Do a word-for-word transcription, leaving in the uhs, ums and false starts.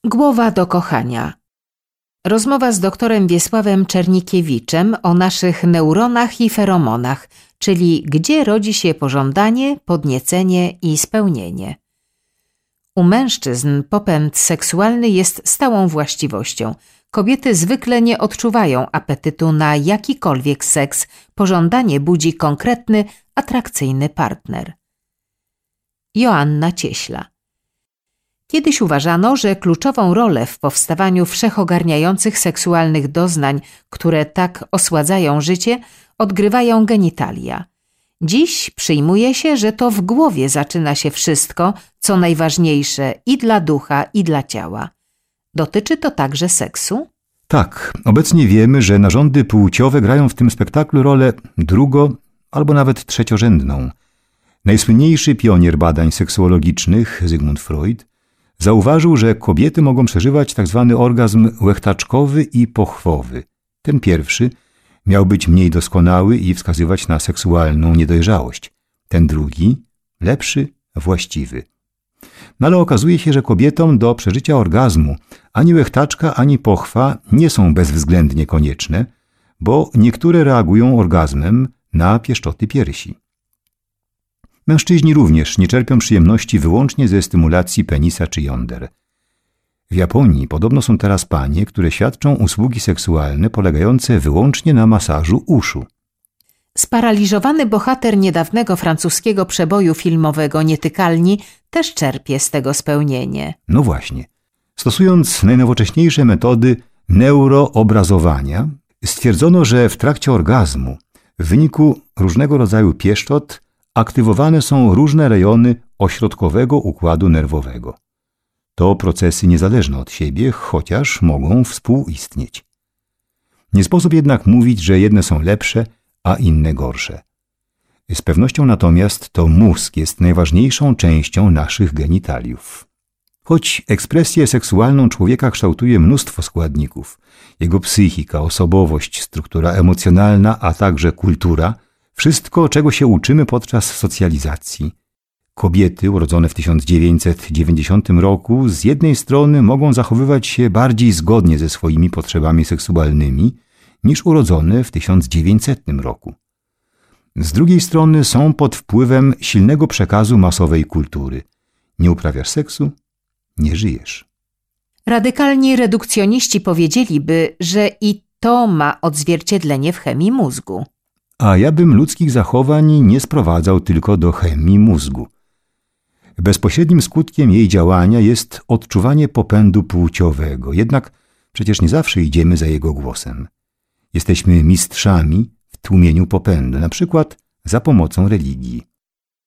Głowa do kochania. Rozmowa z doktorem Wiesławem Czernikiewiczem o naszych neuronach i feromonach, czyli gdzie rodzi się pożądanie, podniecenie i spełnienie. U mężczyzn popęd seksualny jest stałą właściwością. Kobiety zwykle nie odczuwają apetytu na jakikolwiek seks, pożądanie budzi konkretny, atrakcyjny partner. Joanna Cieśla. Kiedyś uważano, że kluczową rolę w powstawaniu wszechogarniających seksualnych doznań, które tak osładzają życie, odgrywają genitalia. Dziś przyjmuje się, że to w głowie zaczyna się wszystko, co najważniejsze i dla ducha, i dla ciała. Dotyczy to także seksu? Tak, obecnie wiemy, że narządy płciowe grają w tym spektaklu rolę drugo- albo nawet trzeciorzędną. Najsłynniejszy pionier badań seksuologicznych, Zygmunt Freud, zauważył, że kobiety mogą przeżywać tzw. orgazm łechtaczkowy i pochwowy. Ten pierwszy miał być mniej doskonały i wskazywać na seksualną niedojrzałość. Ten drugi, lepszy, właściwy. No ale okazuje się, że kobietom do przeżycia orgazmu ani łechtaczka, ani pochwa nie są bezwzględnie konieczne, bo niektóre reagują orgazmem na pieszczoty piersi. Mężczyźni również nie czerpią przyjemności wyłącznie ze stymulacji penisa czy jąder. W Japonii podobno są teraz panie, które świadczą usługi seksualne polegające wyłącznie na masażu uszu. Sparaliżowany bohater niedawnego francuskiego przeboju filmowego Nietykalni też czerpie z tego spełnienie. No właśnie. Stosując najnowocześniejsze metody neuroobrazowania, stwierdzono, że w trakcie orgazmu w wyniku różnego rodzaju pieszczot aktywowane są różne rejony ośrodkowego układu nerwowego. To procesy niezależne od siebie, chociaż mogą współistnieć. Nie sposób jednak mówić, że jedne są lepsze, a inne gorsze. Z pewnością natomiast to mózg jest najważniejszą częścią naszych genitaliów. Choć ekspresję seksualną człowieka kształtuje mnóstwo składników, jego psychika, osobowość, struktura emocjonalna, a także kultura, wszystko, czego się uczymy podczas socjalizacji. Kobiety urodzone w tysiąc dziewięćset dziewięćdziesiątym roku z jednej strony mogą zachowywać się bardziej zgodnie ze swoimi potrzebami seksualnymi niż urodzone w tysiąc dziewięćsetnym roku. Z drugiej strony są pod wpływem silnego przekazu masowej kultury. Nie uprawiasz seksu? Nie żyjesz. Radykalni redukcjoniści powiedzieliby, że i to ma odzwierciedlenie w chemii mózgu. A ja bym ludzkich zachowań nie sprowadzał tylko do chemii mózgu. Bezpośrednim skutkiem jej działania jest odczuwanie popędu płciowego, jednak przecież nie zawsze idziemy za jego głosem. Jesteśmy mistrzami w tłumieniu popędu, na przykład za pomocą religii.